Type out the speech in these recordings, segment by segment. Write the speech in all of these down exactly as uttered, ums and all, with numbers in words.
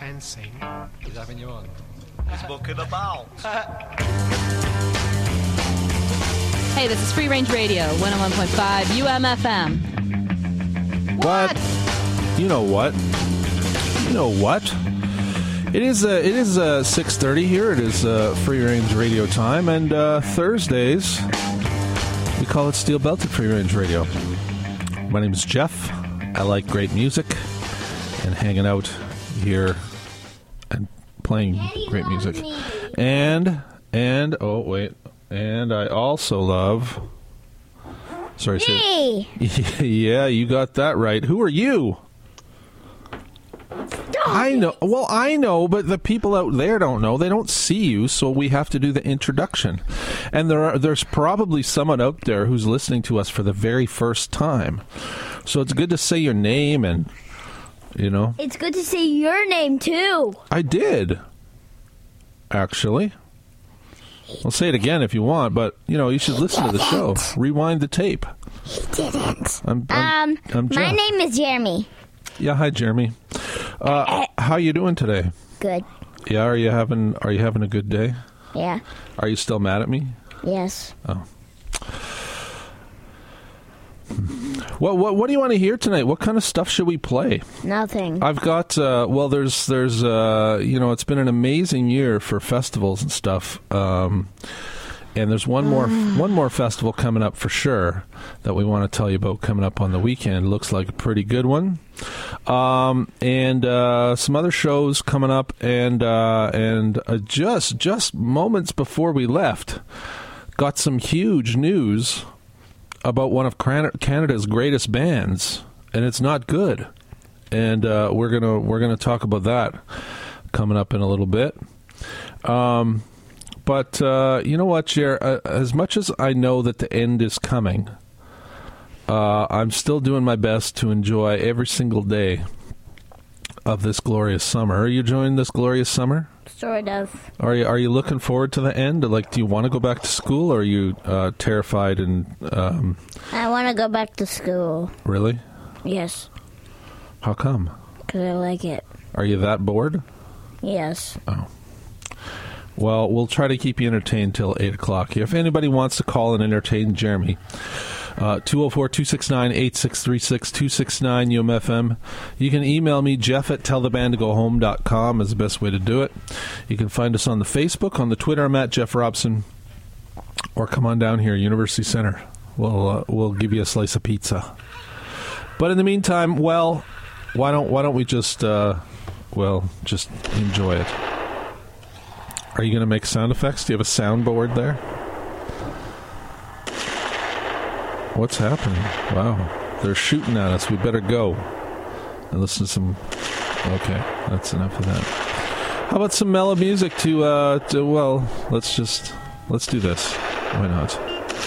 and sing is having you on. He's mucking about. Hey, this is Free Range Radio, one oh one point five U M F M. What? You know what? You know what? It is uh, it is uh, six thirty here. It is uh, Free Range Radio time, and uh, Thursdays we call it Steel Belted Free Range Radio. My name is Jeff. I like great music and hanging out here and playing great music. And and oh wait, and I also love. Sorry, hey. Yeah, you got that right. Who are you? I know. Well, I know, but the people out there don't know. They don't see you, so we have to do the introduction. And there are there's probably someone out there who's listening to us for the very first time. So it's good to say your name and, you know. It's good to say your name, too. I did, actually. I'll say it again if you want, but, you know, you should he listen didn't. to the show. Rewind the tape. He didn't. I'm, I'm, um, I'm my name is Jeremy. Yeah, hi, Jeremy. Uh, how you doing today? Good. Yeah, are you having Are you having a good day? Yeah. Are you still mad at me? Yes. Oh. What what what do you want to hear tonight? What kind of stuff should we play? Nothing. I've got uh, well, there's there's uh, you know, it's been an amazing year for festivals and stuff. Um, and there's one more one more festival coming up for sure that we want to tell you about coming up on the weekend. Looks like a pretty good one. Um, and uh, some other shows coming up, and uh, and uh, just just moments before we left, got some huge news about one of Canada's greatest bands, and it's not good. And uh, we're gonna we're gonna talk about that coming up in a little bit. Um, but uh, you know what, Jer? Uh, as much as I know that the end is coming, uh, I'm still doing my best to enjoy every single day of this glorious summer. Are you enjoying this glorious summer? Sort of. Are you Are you looking forward to the end? Like, do you want to go back to school, or are you uh, terrified and? Um, I want to go back to school. Really? Yes. How come? Because I like it. Are you that bored? Yes. Oh. Well, we'll try to keep you entertained till eight o'clock here. If anybody wants to call and entertain Jeremy, uh, two oh four, two six nine, eight six three six, two six nine U M F M. You can email me, Jeff at tell the band to go home dot com is the best way to do it. You can find us on the Facebook, on the Twitter, I'm at Jeff Robson, or come on down here, University Center. We'll uh, we'll give you a slice of pizza. But in the meantime, well, why don't why don't we just uh, well just enjoy it? Are you going to make sound effects? Do you have a soundboard there? What's happening? Wow. They're shooting at us. We better go and listen to some... Okay, that's enough of that. How about some mellow music to, uh, to well, let's just... Let's do this. Why not?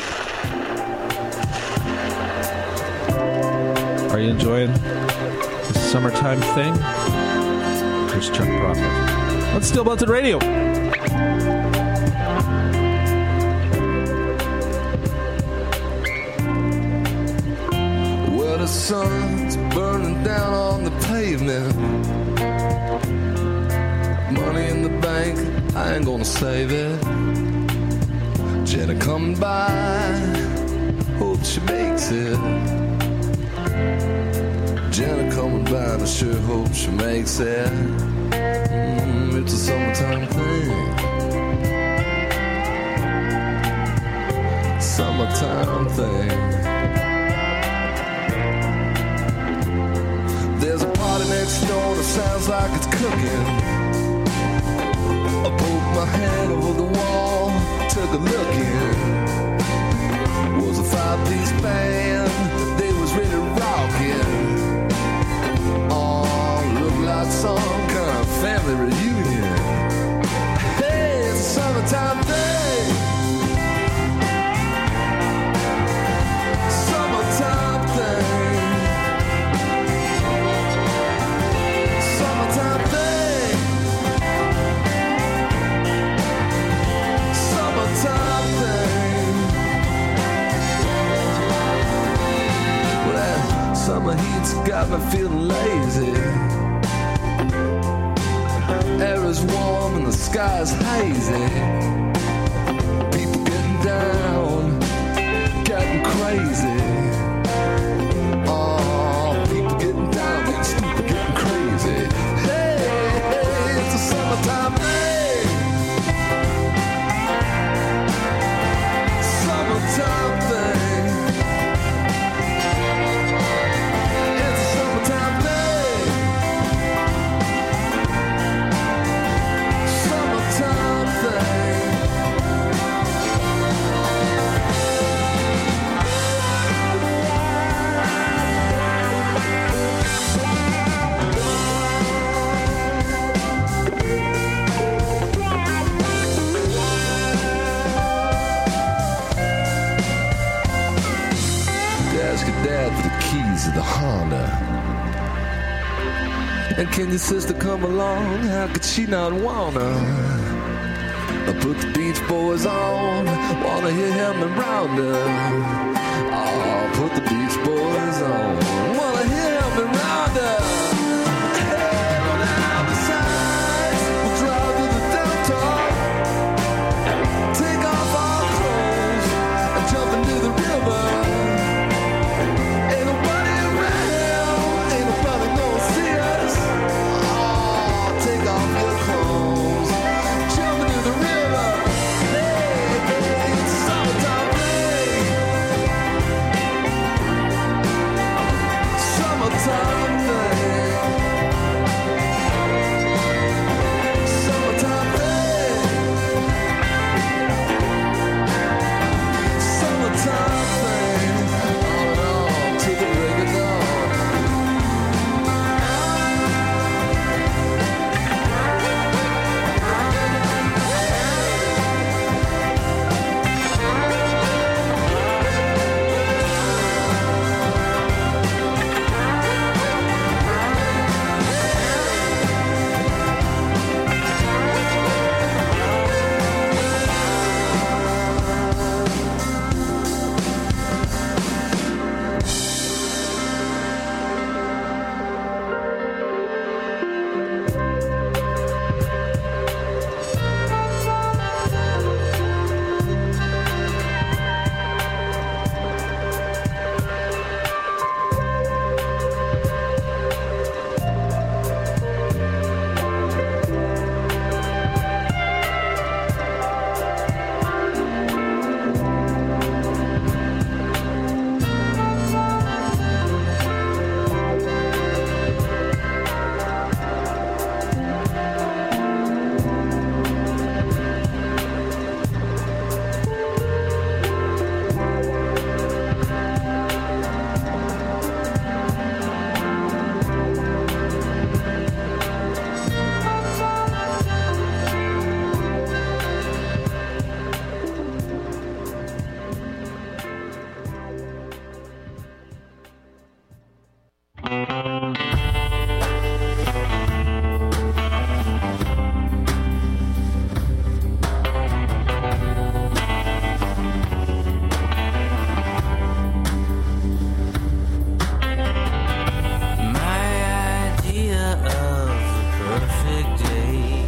Are you enjoying this summertime thing? Here's Chuck Prophet. Let's Steel Belted Radio. Well, the sun's burning down on the pavement. Money in the bank, I ain't gonna save it. Jenna coming by, hope she makes it. Jenna coming by, and I sure hope she makes it. Mm, it's a summertime thing. Summertime thing. There's a party next door that sounds like it's cooking. I poked my head over the wall, took a look in. Was a five-piece band, they was really rocking. Oh, looked like some kind of family reunion. Hey, it's a summertime thing. Summertime thing. Summertime thing. Summertime thing. Well, that summer heat's got me feeling lazy. weather's warm and the sky's hazy. People getting down, getting crazy. Oh, people getting down, getting stupid, getting crazy. Hey, hey, it's a summertime day. Summertime thing. It's a summertime day. Summertime thing. Ask your dad for the keys of the Honda. And can your sister come along? How could she not wanna? I put the Beach Boys on, wanna hear him and Rounder. Oh, put the Beach Boys on, wanna hear him and Rounder. Hey, on down the sides, we'll drive to the downtown, take off our clothes and jump into the river. Ain't nobody around, ain't nobody gonna see us. Oh, take off your clothes, jump into the river. Hey, hey, it's a summertime day. Summertime thing. Summertime thing. Summertime thing. On and on to the break of dawn. My idea of the perfect day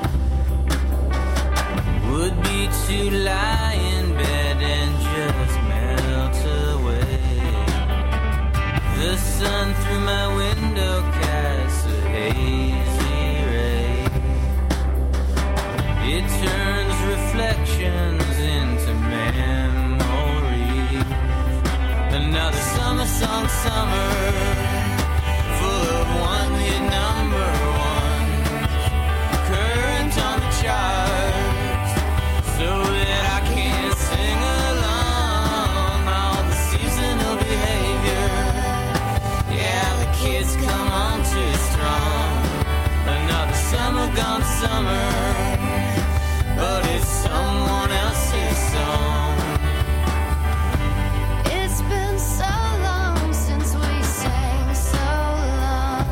would be to lie in bed and just melt away. The sun through my window casts a hazy ray. It turns reflections into memories. Another summer song, summer, full of one-hit number one, current on the charts, so that I can sing along all the seasonal behavior. Yeah, the kids come on too strong. Another summer gone summer, but it's someone else's song. It's been so long since we sang so long.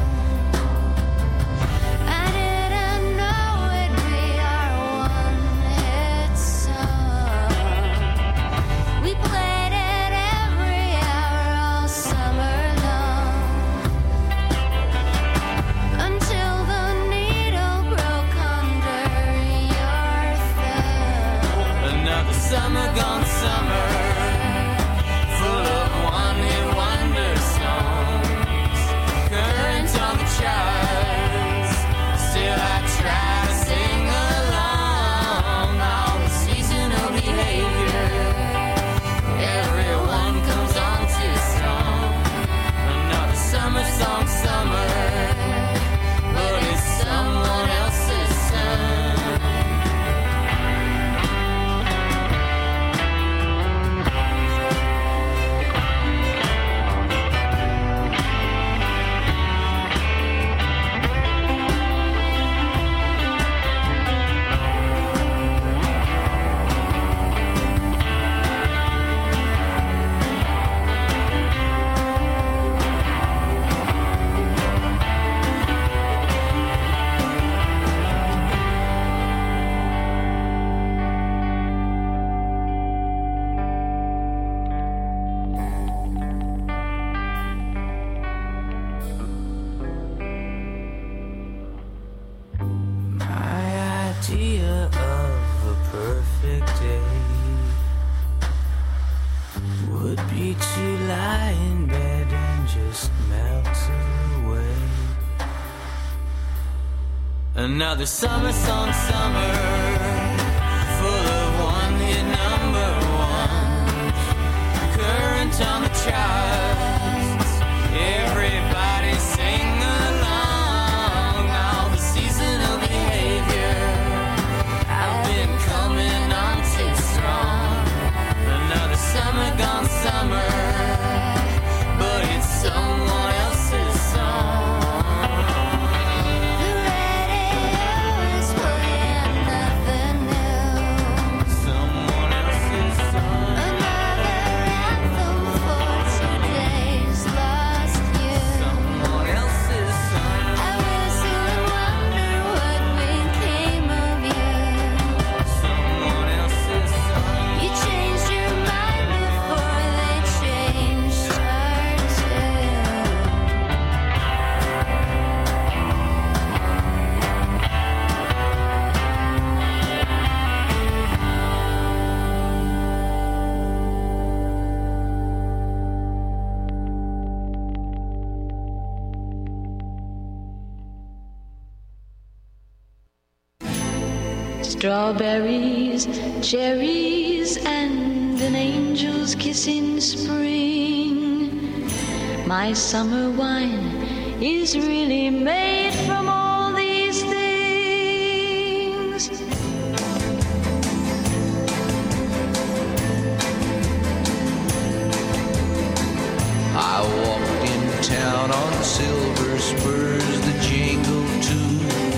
I didn't know it'd be our one-hit song. We played it every hour all summer long, until the needle broke on idea of a perfect day would be to lie in bed and just melt away. Another summer song, summer, full of one-hit number ones, current on the charts, everybody sing along. All the seasonal behavior, I've been coming on too strong. Another summer gone summer, but it's someone else's song. The radio is playing nothing new. Someone else's song. Another anthem for today's lost youth. Someone else's song. I whistle and wonder what became of you. Someone else's song. You changed your mind before they changed ours too. Strawberries, cherries, and an angel's kiss in spring. My summer wine is really made from all these things. I walked in town on silver spurs that jingle too.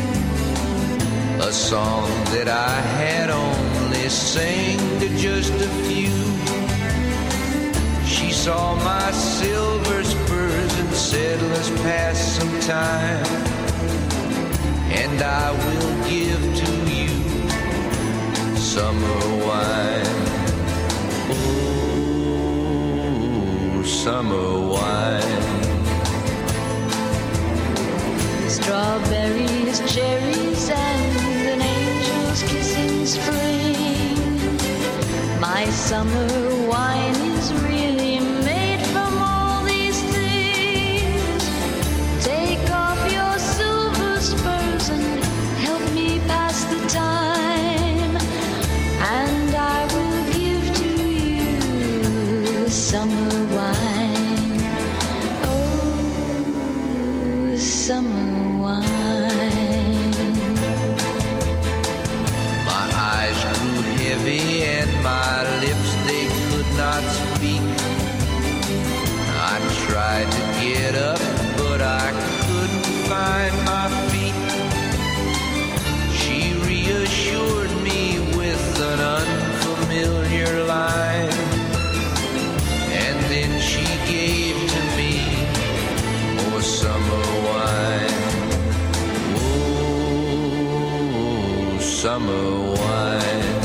A song that I had only sang to just a few. She saw my silver spurs and said, let's pass some time. And I will give to you summer wine. Oh, summer wine. Strawberries, cherries, and an angel's kiss in spring. My summer wine is really made from all these things. Take off your silver spurs and help me pass the time, and I will give to you summer wine. Oh, summer wine. My eyes grew heavy and my lips, they could not speak. I tried to get up, but I couldn't find my feet. She reassured me with an unfamiliar line, and then she gave to me more summer wine. Oh, summer wine.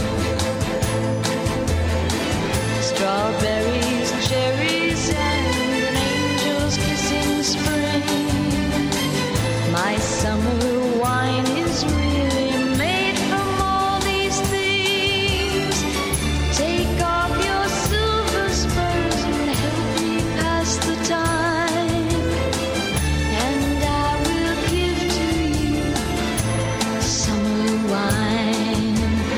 Strawberries, cherries, and an angel's kiss in spring. My summer wine is really made from all these things. Take off your silver spurs and help me pass the time, and I will give to you summer wine.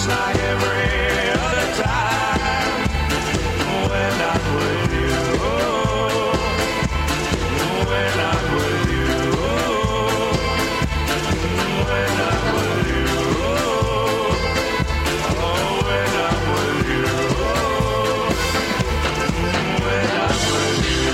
just like every other time when I'm with you. When I'm with you. When I'm with you. Oh, when I'm with you. When I'm with you.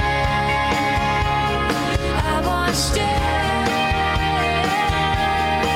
Stay.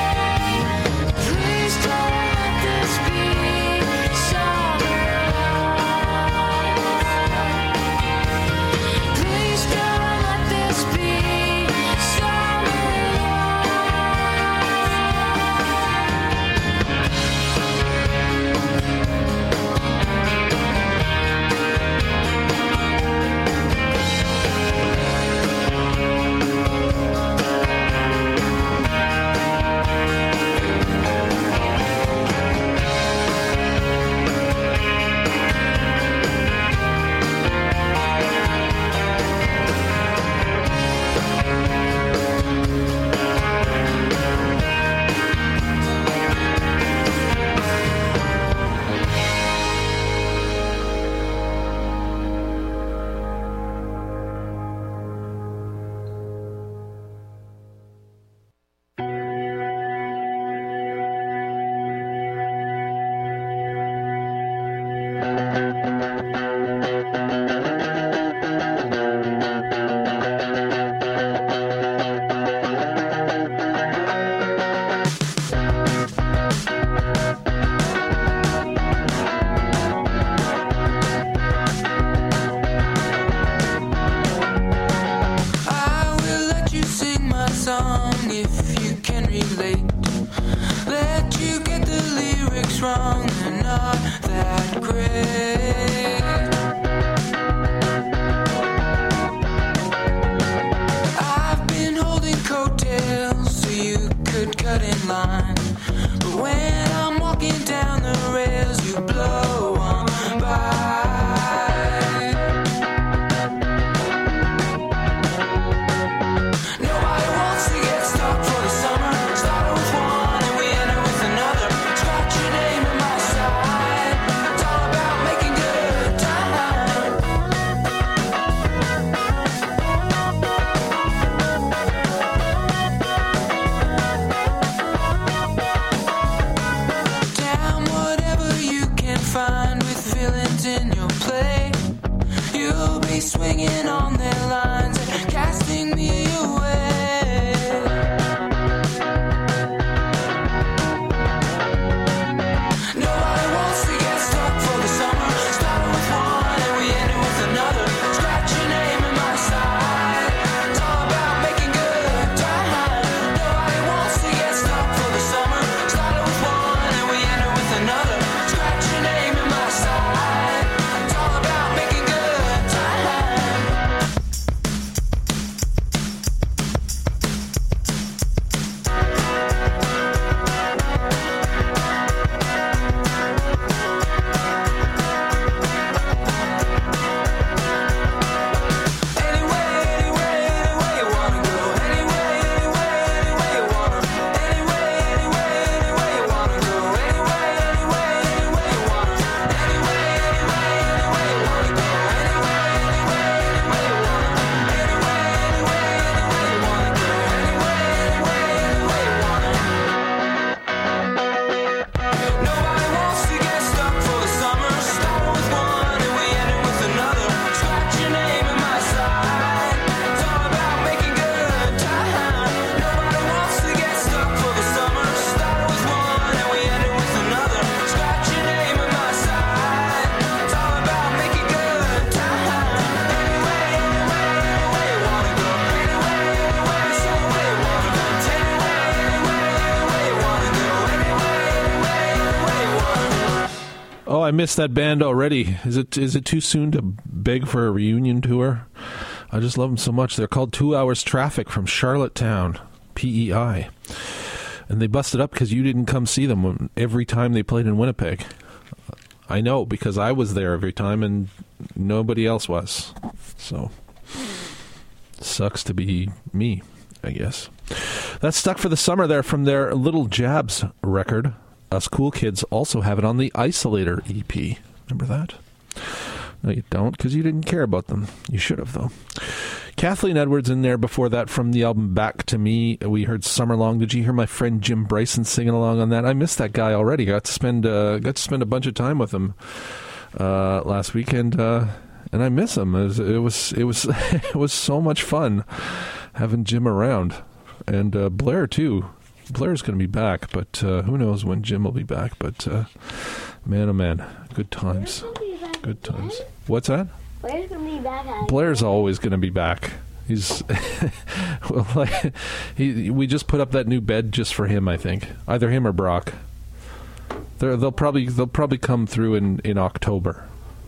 I missed that band already. Is it is it too soon to beg for a reunion tour? I just love them so much. They're called Two Hours Traffic from Charlottetown, P E I. And they busted up because you didn't come see them every time they played in Winnipeg. I know, because I was there every time and nobody else was. So, sucks to be me, I guess. That's Stuck for the Summer there from their Little Jabs record. Us Cool Kids also have it on the Isolator E P. Remember that? No, you don't, because you didn't care about them. You should have, though. Kathleen Edwards in there before that from the album Back to Me. We heard Summer Long. Did you hear my friend Jim Bryson singing along on that? I missed that guy already. Got to spend uh, got to spend a bunch of time with him uh, last weekend, uh, and I miss him. It was it was it was, it was so much fun having Jim around, and uh, Blair too. Blair's going to be back, but uh, who knows when Jim will be back. But uh, man, oh man, good times, good times. What's that? Blair's gonna be back. At Blair's always going to be back. He's well, like, he. We just put up that new bed just for him. I think either him or Brock. They're, they'll probably they'll probably come through in, in October.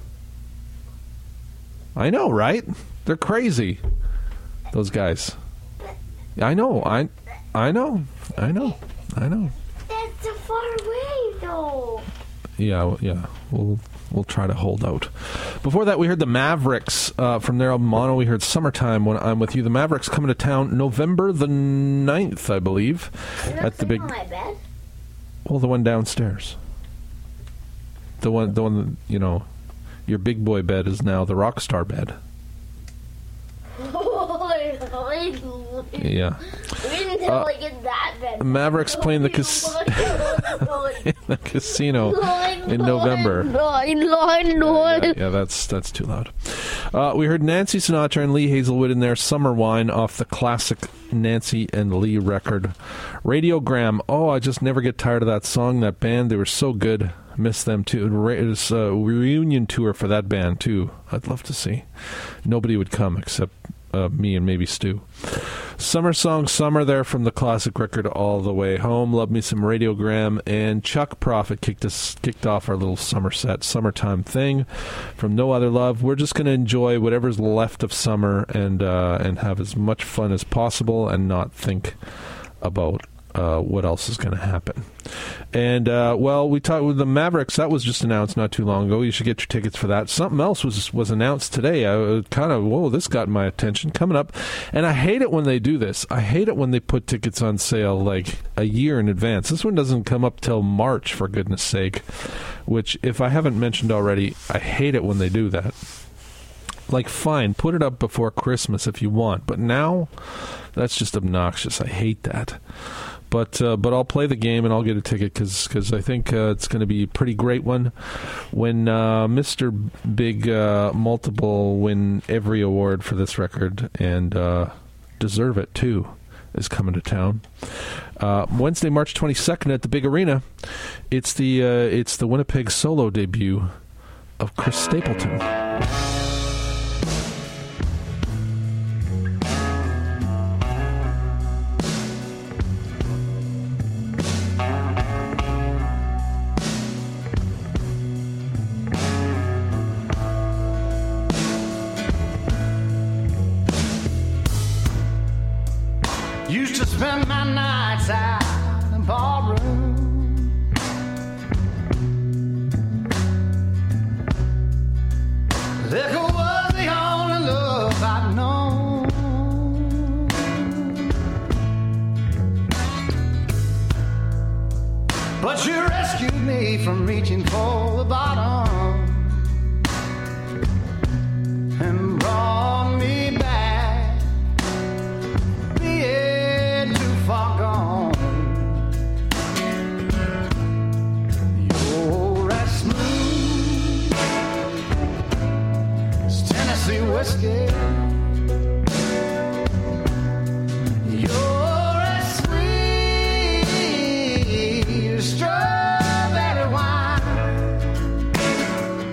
I know, right? They're crazy. Those guys. I know. I I know. I know. I know. That's so far away, though. Yeah. Well, yeah. We'll. We'll try to hold out. Before that, we heard the Mavericks uh, from their album Mono. We heard Summertime When I'm With You. The Mavericks coming to town November the ninth, I believe. At the big. On my bed? Well, the one downstairs. The one, the one that, you know, your big boy bed is now the Rockstar bed. Yeah. We didn't tell Uh, like get that bed. Mavericks playing the, cas- in the casino in November. Yeah, yeah, that's that's too loud. Uh, we heard Nancy Sinatra and Lee Hazelwood in their Summer Wine off the classic Nancy and Lee record. Radiogram. Oh, I just never get tired of that song, that band. They were so good. Miss them too. It was a reunion tour for that band too. I'd love to see. Nobody would come except uh, me and maybe Stu. Summer Song Summer there from the classic record All the Way Home. Love me some Radiogram. And Chuck Prophet kicked us kicked off our little summer set, summertime thing from No Other Love. We're just going to enjoy whatever's left of summer and uh, and have as much fun as possible and not think about uh, what else is going to happen. And, uh, well, we talked with the Mavericks. That was just announced not too long ago. You should get your tickets for that. Something else was was announced today. I kind of, whoa, this got my attention. Coming up. And I hate it when they do this. I hate it when they put tickets on sale like a year in advance. This one doesn't come up till March, for goodness sake. Which, if I haven't mentioned already, I hate it when they do that. Like, fine, put it up before Christmas if you want. But now, that's just obnoxious. I hate that. But uh, but I'll play the game and I'll get a ticket because I think uh, it's going to be a pretty great one. When uh, Mister Big uh, Multiple win every award for this record and uh, deserve it too is coming to town. Uh, Wednesday, March twenty-second at the Big Arena. It's the uh, it's the Winnipeg solo debut of Chris Stapleton. Used to spend my nights out in ballroom. Liquor was the only love I'd known. But you rescued me from reaching for the bottom and brought me back. Being too far gone. You're as smooth as Tennessee whiskey. You're as sweet as strawberry wine.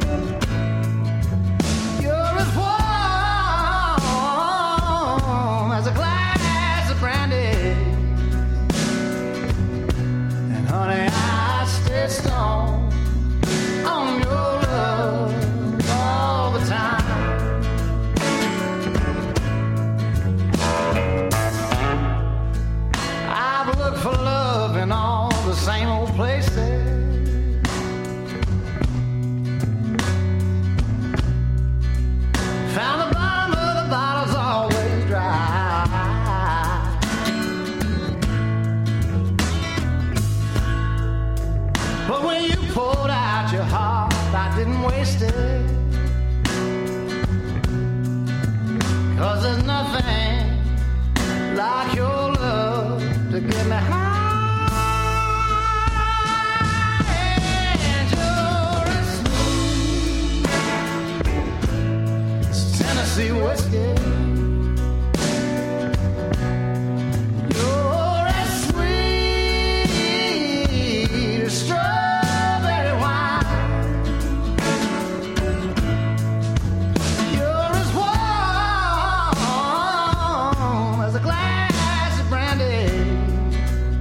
didn't waste it. 'Cause there's nothing like your love to get me high. And you're as smooth as Tennessee whiskey. You're as sweet as strawberry wine. You're as warm as a glass of brandy.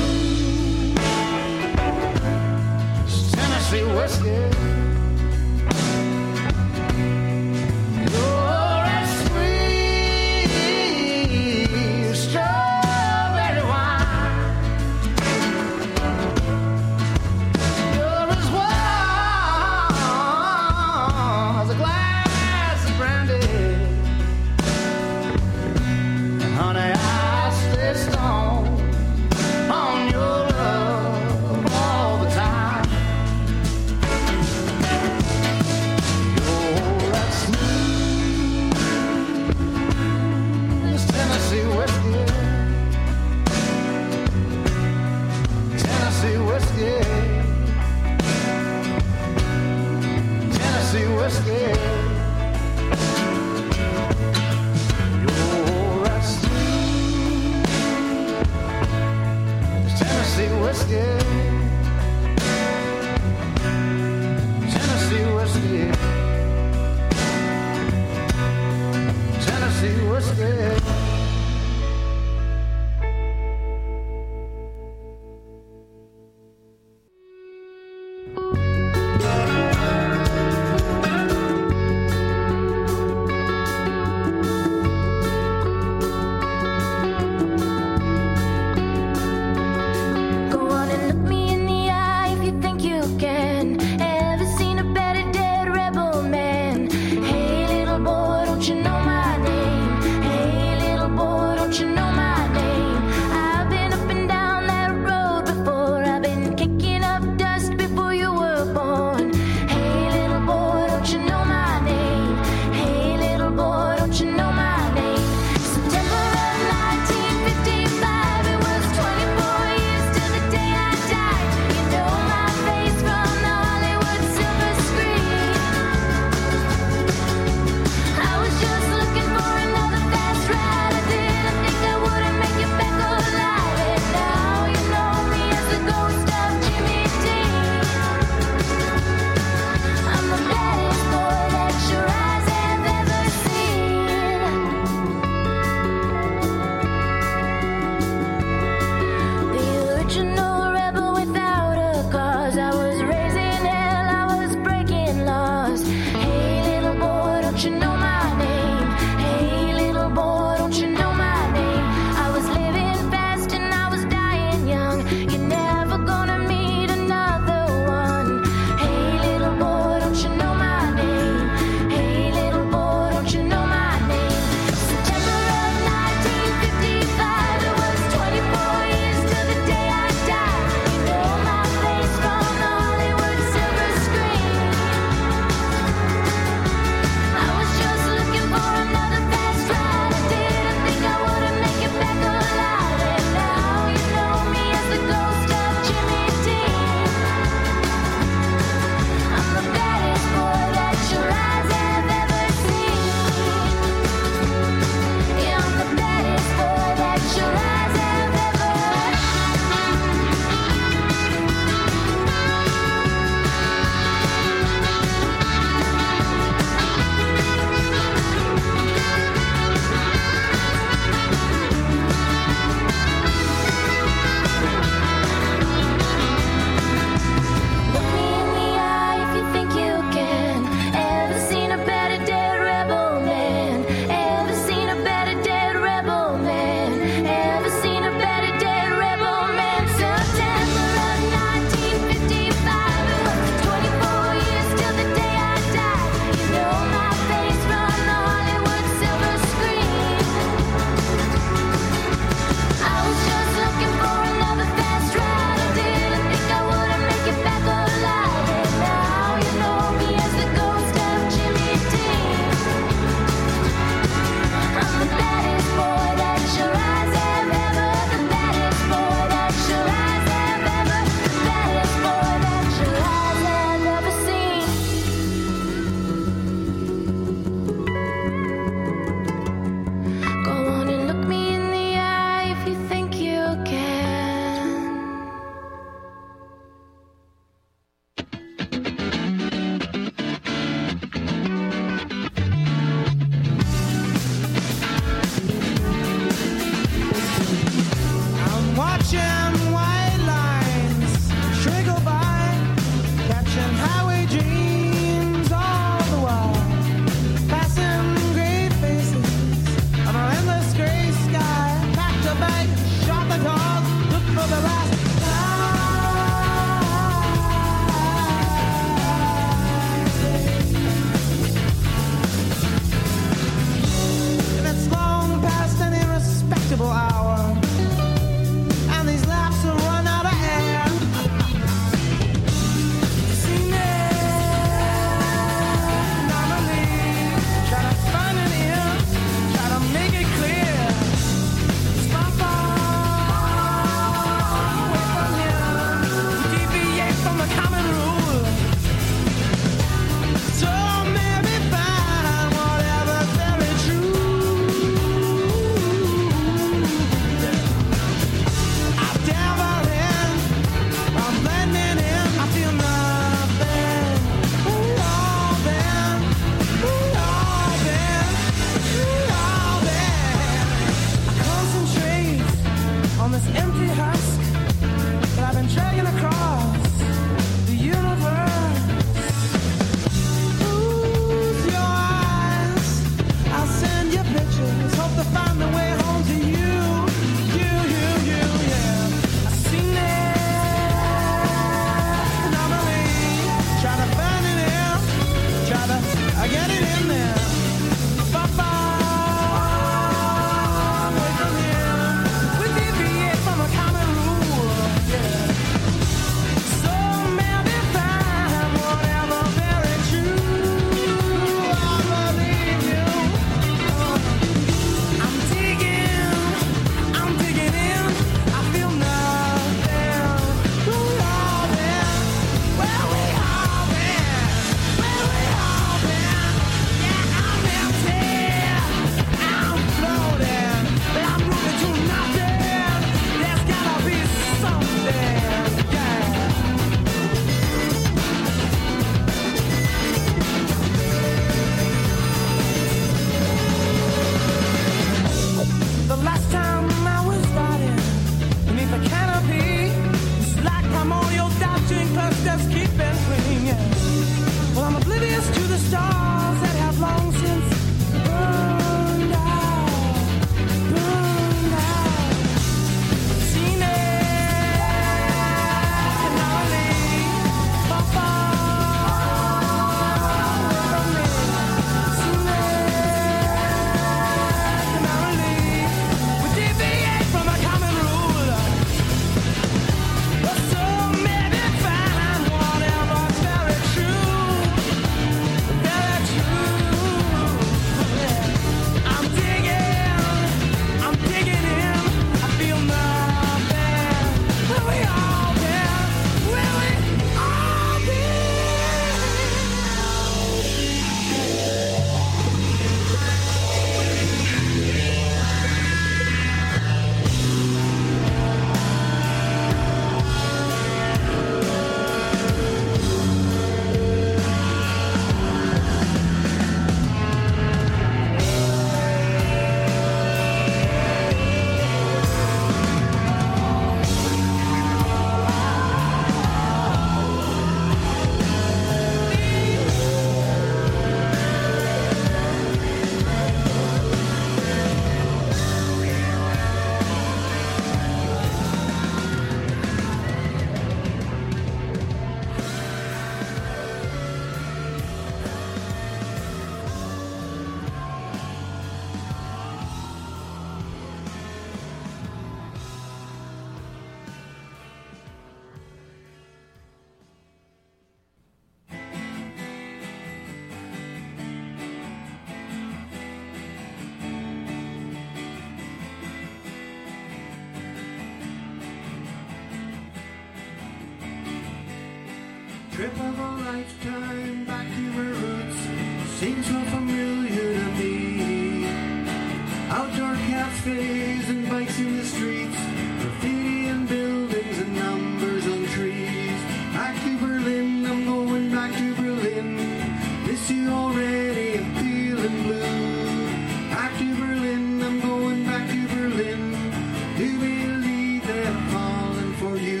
Trip of a lifetime back to my roots seems so familiar to me. Outdoor cafes and bikes in the streets, graffiti and buildings and numbers on trees. Back to Berlin, I'm going back to Berlin. Miss you already, I'm feeling blue. Back to Berlin, I'm going back to Berlin. Do believe that I'm falling for you.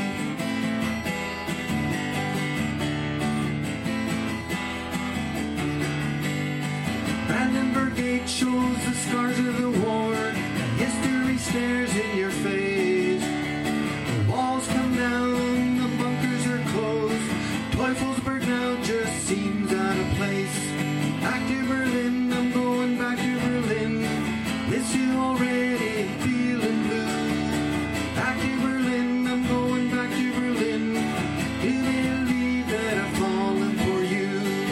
Brandenburg Gate shows the scars of the war, and history stares in your face. The walls come down, the bunkers are closed. Teufelsberg now just seems out of place. Back to Berlin, I'm going back to Berlin. Miss you already, feeling blue. Back to Berlin, I'm going back to Berlin. Do believe that I've fallen for you.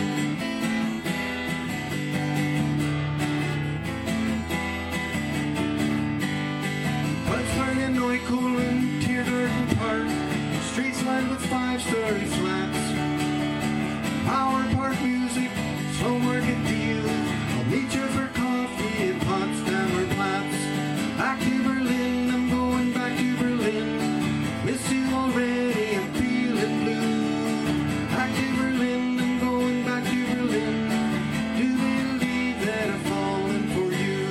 Würzburg and Neukölln, Tiergarten Park, streets lined with five-story flats. Power Park music, slow market deals. I'll meet you for coffee at Potsdamer Platz. Back to Berlin, I'm going back to Berlin. Miss you already, I'm feeling blue. Back to Berlin, I'm going back to Berlin. Do believe that I've fallen for you.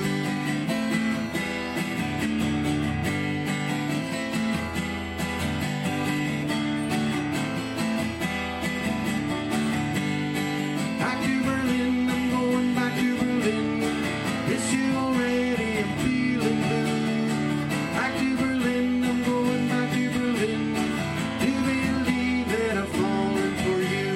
Back to Berlin, I'm going back to Berlin. Miss you already, I'm feeling blue. Back to Berlin, I'm going back to Berlin. Do believe that I've fallen for you.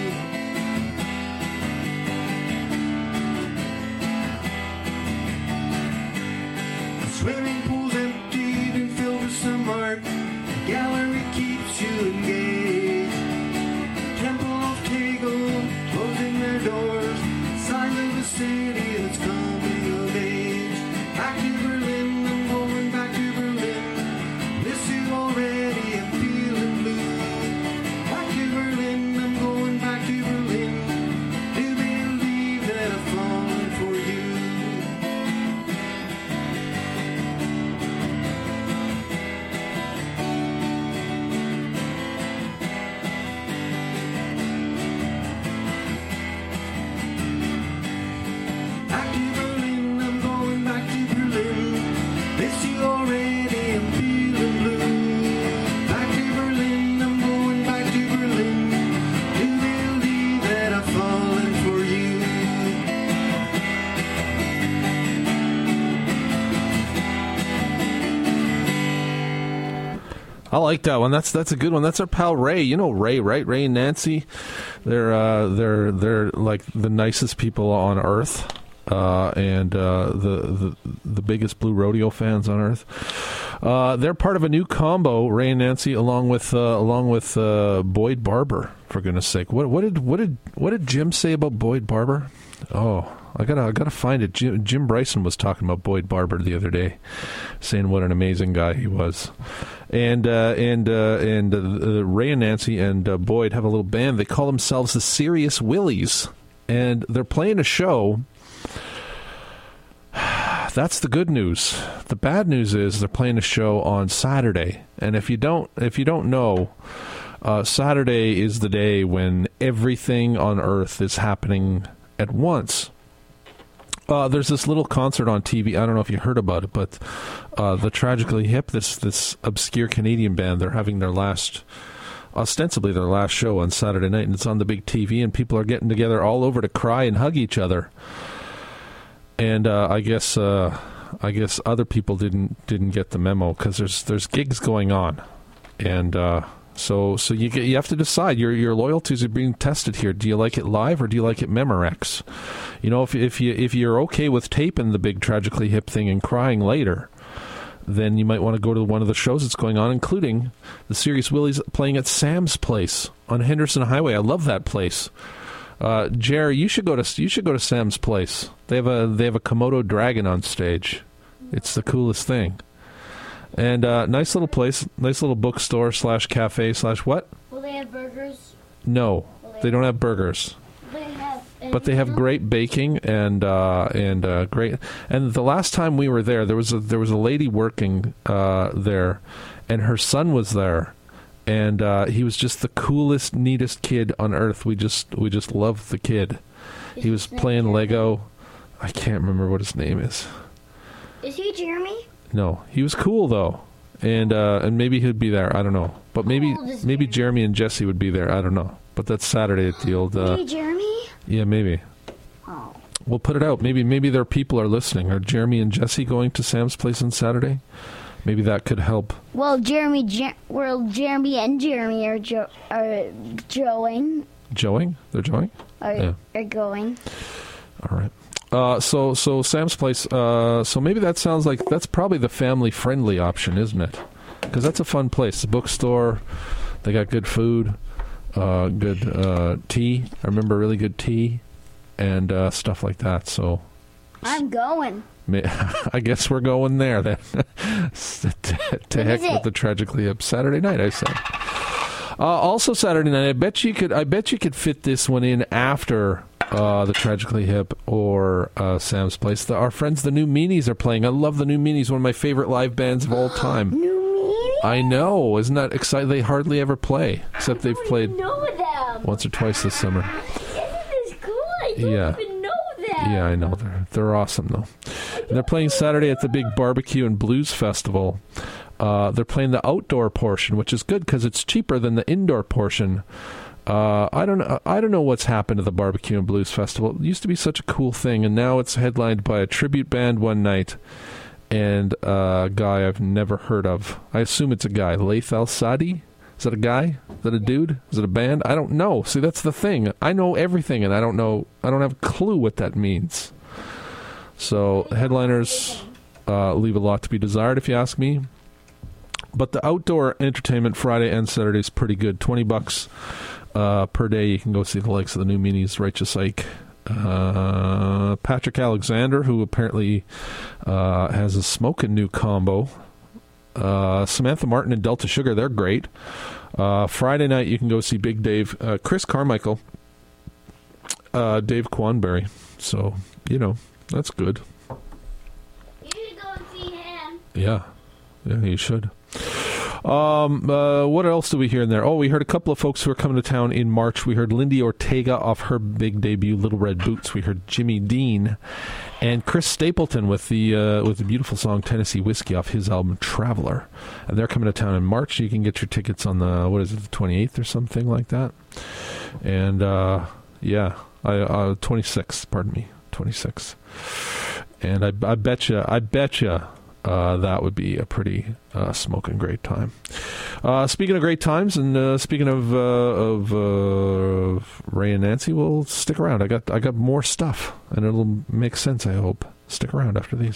The swimming pool's emptied and filled with some art. The gallery keeps you engaged. Temple of Tegel closing their doors. Sign of a city that's coming of age. Back to Berlin, I'm going back to Berlin. Miss you already, I'm feeling blue. Back to Berlin, I'm going back to Berlin. Do believe that I've fallen for you. Back to Berlin, I'm going back to Berlin. Miss you already, I'm feeling blue. Back to Berlin, I'm going back to Berlin. Do believe that I've fallen for you. I like that one. That's that's a good one. That's our pal Ray. You know Ray, right? Ray and Nancy. They're uh, they're they're like the nicest people on earth, uh, and uh, the the the biggest Blue Rodeo fans on earth. Uh, they're part of a new combo, Ray and Nancy, along with uh, along with uh, Boyd Barber. For goodness sake, what what did what did what did Jim say about Boyd Barber? Oh, I gotta I gotta find it. Jim, Jim Bryson was talking about Boyd Barber the other day, saying what an amazing guy he was. And uh, and uh, and uh, Ray and Nancy and uh, Boyd have a little band. They call themselves the Serious Willies, and they're playing a show. That's the good news. The bad news is they're playing a show on Saturday, and if you don't if you don't know, uh, Saturday is the day when everything on Earth is happening at once. Uh, there's this little concert on T V. I don't know if you heard about it, but uh, the Tragically Hip, this this obscure Canadian band, they're having their last, ostensibly their last show on Saturday night, and it's on the big T V, and people are getting together all over to cry and hug each other. And uh, I guess uh, I guess other people didn't didn't get the memo because there's there's gigs going on, and uh, so so you get, you have to decide. Your your loyalties are being tested here. Do you like it live or do you like it Memorex? You know, if if you if you're okay with taping the big Tragically Hip thing and crying later, then you might want to go to one of the shows that's going on, including the Serious Willies playing at Sam's Place on Henderson Highway. I love that place. Uh, Jerry, you should go to you should go to Sam's Place. They have a they have a Komodo dragon on stage. It's the coolest thing. And uh, nice little place, nice little bookstore slash cafe slash what? Will they have burgers? No, they don't have burgers. They have. But they have great baking and uh, and uh, great. And the last time we were there, there was a, there was a lady working uh, there, and her son was there, and uh, he was just the coolest, neatest kid on earth. We just we just loved the kid. He was playing Lego. I can't remember what his name is. Is he Jeremy? No, he was cool though, and uh, and maybe he'd be there. I don't know, but maybe old is maybe Jeremy and Jesse would be there. I don't know. But that's Saturday at the old. Uh, Hey, Jeremy? yeah, maybe. Oh. We'll put it out. Maybe maybe their people are listening. Are Jeremy and Jesse going to Sam's Place on Saturday? Maybe that could help. Well, Jeremy, Jer- well, Jeremy and Jeremy are jo- are going. Joeing? They're joeing? Are, Yeah. are going. All right. Uh, so so Sam's Place. Uh, so maybe that sounds like that's probably the family friendly option, isn't it? Because that's a fun place. The bookstore. They got good food. Uh, good uh, tea. I remember really good tea and uh, stuff like that. So I'm going. may, I guess we're going there then. to to When heck is it? with the Tragically Hip. Saturday night, I said. Uh, also Saturday night. I bet you could. I bet you could fit this one in after uh, the Tragically Hip or uh, Sam's Place. The, our friends, the New Meanies, are playing. I love the New Meanies. One of my favorite live bands of all time. New Meanies? I know. Isn't that exciting? They hardly ever play, except they've played know them. once or twice this summer. Isn't this cool? I don't Yeah. even know them. Yeah, I know. They're they're awesome though. And they're playing Saturday at the big Barbecue and Blues Festival. Uh, they're playing the outdoor portion, which is good because it's cheaper than the indoor portion. Uh, I don't know. I don't know what's happened to the Barbecue and Blues Festival. It used to be such a cool thing, and now it's headlined by a tribute band one night and a guy I've never heard of. I assume it's a guy. Laith Al-Sadi? Is that a guy? Is that a dude? Is it a band? I don't know. See, that's the thing. I know everything, and I don't know. I don't have a clue what that means. So headliners uh, leave a lot to be desired, if you ask me. But the outdoor entertainment Friday and Saturday is pretty good. Twenty bucks uh, per day. You can go see the likes of the New Meanies, Righteous Ike, uh, Patrick Alexander, who apparently uh, has a smoking new combo. Uh, Samantha Martin and Delta Sugar, they're great. Uh, Friday night, you can go see Big Dave, uh, Chris Carmichael, uh, Dave Quanberry. So, you know, that's good. You should go and see him. Yeah. Yeah, you should. Um, uh, what else do we hear in there? Oh, we heard a couple of folks who are coming to town in March. We heard Lindy Ortega off her big debut, Little Red Boots. We heard Jimmy Dean and Chris Stapleton with the uh, with the beautiful song Tennessee Whiskey off his album Traveler. And they're coming to town in March. You can get your tickets on the, what is it, the twenty-eighth or something like that. And, uh, yeah, I, uh, twenty-sixth, pardon me, twenty-sixth. And I, I bet you, I bet you, Uh, that would be a pretty uh, smoking great time. Uh, speaking of great times, and uh, speaking of uh, of uh, Ray and Nancy, well, stick around. I got I got more stuff, and it'll make sense. I hope. Stick around after these.